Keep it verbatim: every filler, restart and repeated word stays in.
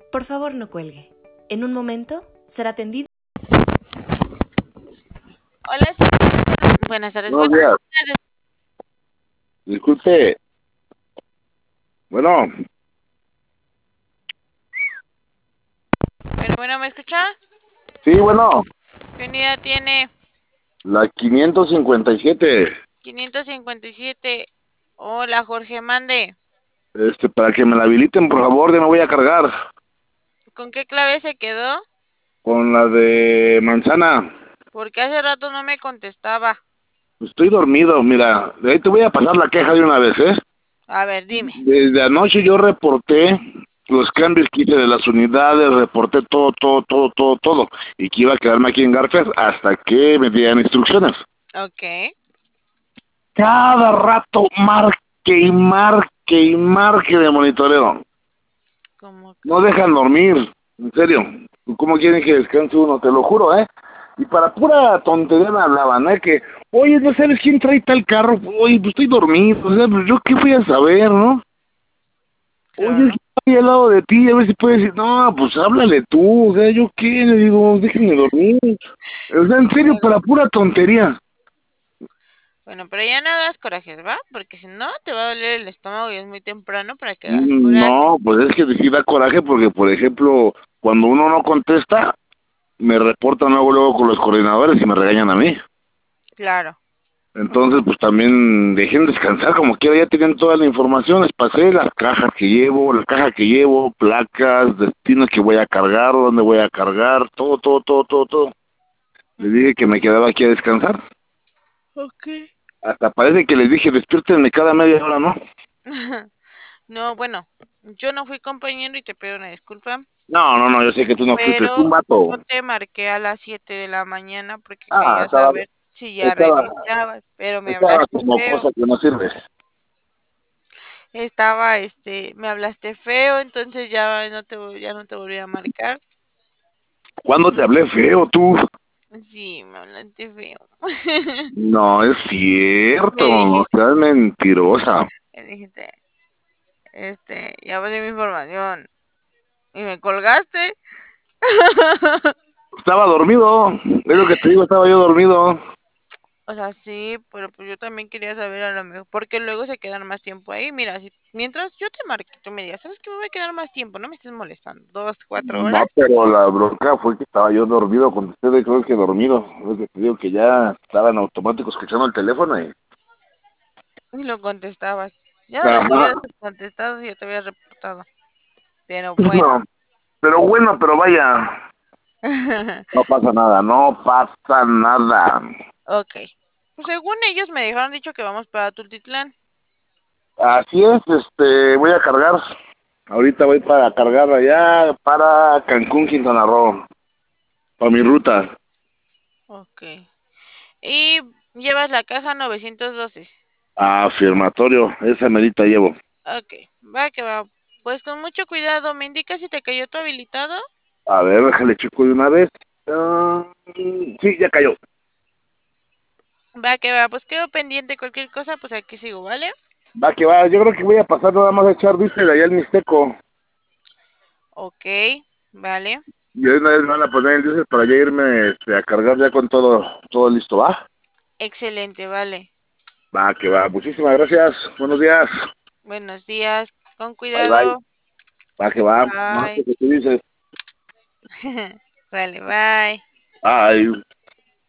Por favor, no cuelgue. En un momento será atendido. Hola, sí. Buenas tardes. Buenos Buenas días. tardes. Disculpe. Bueno, Bueno, bueno, ¿me escucha? sí, bueno. ¿Qué unidad tiene? La quinientos cincuenta y siete. quinientos cincuenta y siete. Hola, Jorge, mande. Este, para que me la habiliten, por favor, ya me voy a cargar. ¿Con qué clave se quedó? Con la de manzana. Porque hace rato no me contestaba. Estoy dormido, mira. De ahí te voy a pasar la queja de una vez, ¿eh? A ver, dime. Desde anoche yo reporté los cambios que hice de las unidades, reporté todo, todo, todo, todo, todo. Y que iba a quedarme aquí en Garfield hasta que me dieran instrucciones. Ok. Cada rato marque y marque y marque de monitoreo. ¿Cómo No crees? dejan dormir, en serio. ¿Cómo quieren que descanse uno? Te lo juro, ¿eh? Y para pura tontería me hablaban, ¿eh? Que, oye, ¿no sabes quién trae tal carro? Oye, pues estoy dormido, o sea, pues yo qué voy a saber, ¿no? Oye, es Claro. que estoy al lado de ti, a ver si puedes decir, no, pues háblale tú, o sea, ¿yo qué? Le digo, déjenme dormir. O sea, en serio, para pura tontería. Bueno, pero ya no hagas corajes, ¿va? Porque si no, te va a doler el estómago y es muy temprano para que hagas Mm, corajes. No, pues es que sí da coraje porque, por ejemplo, cuando uno no contesta, me reportan luego, luego con los coordinadores y me regañan a mí. Claro. Entonces, pues también dejen descansar como quiera, ya tienen toda la información, les pasé las cajas que llevo, la caja que llevo, placas, destinos que voy a cargar, dónde voy a cargar, todo, todo, todo, todo, todo. Les dije que me quedaba aquí a descansar. Ok. Hasta parece que les dije, despiértenme cada media hora, ¿no? No, bueno, yo no fui compañero y te pido una disculpa, No, no, no, yo sé que tú no fuiste, es un pero vato. yo te marqué a las siete de la mañana porque Ah, quería estaba, saber si ya estaba, revisabas, pero me estaba hablaste como feo. cosa que no sirve. Estaba, este, me hablaste feo, entonces ya no te, vol- ya no te volví a marcar. ¿Cuándo te hablé feo tú? Sí, me hablaste feo. No es Me cierto, no dijiste, seas mentirosa. me dijiste, este, ya pasé mi información y me colgaste. Estaba dormido, es lo que te digo, estaba yo dormido. O sea, sí, pero pues yo también quería saber a lo mejor, porque luego se quedan más tiempo ahí. Mira, si mientras yo te marque, tú me digas, ¿sabes qué? Me voy a quedar más tiempo, no me estés molestando. Dos, cuatro No, horas pero la bronca fue que estaba yo dormido, contesté de creo que dormido. Es lo que te digo que ya estaba en automático escuchando el teléfono y... y lo contestabas. Ya no les Ajá. hubieras contestado si ya te había reportado. Pero bueno. No, pero bueno, pero vaya, no pasa nada, no pasa nada. Ok. Pues según ellos me dejaron dicho que vamos para Tultitlán. Así es, este, voy a cargar. Ahorita voy para cargar allá para Cancún, Quintana Roo, para mi ruta. Ok. Y llevas la caja novecientos doce. Afirmatorio, esa medita llevo. Ok. Va que va. Pues con mucho cuidado, ¿me indicas si te cayó tu habilitado? A ver, déjale checo de una vez. Ah, sí, ya cayó. Va que va. Pues quedo pendiente cualquier cosa, pues aquí sigo, ¿vale? Va que va, yo creo que voy a pasar nada más a echar viste de allá el Mixteco. Ok. Vale. Y de una vez me van a poner el diésel para ya irme este, a cargar ya con todo, todo listo, ¿va? Excelente, vale. Va que va, muchísimas gracias, buenos días. Buenos días. Con Bye bye. cuidado. Va que va, no sé Bye. qué te dices. Vale, bye. Bye.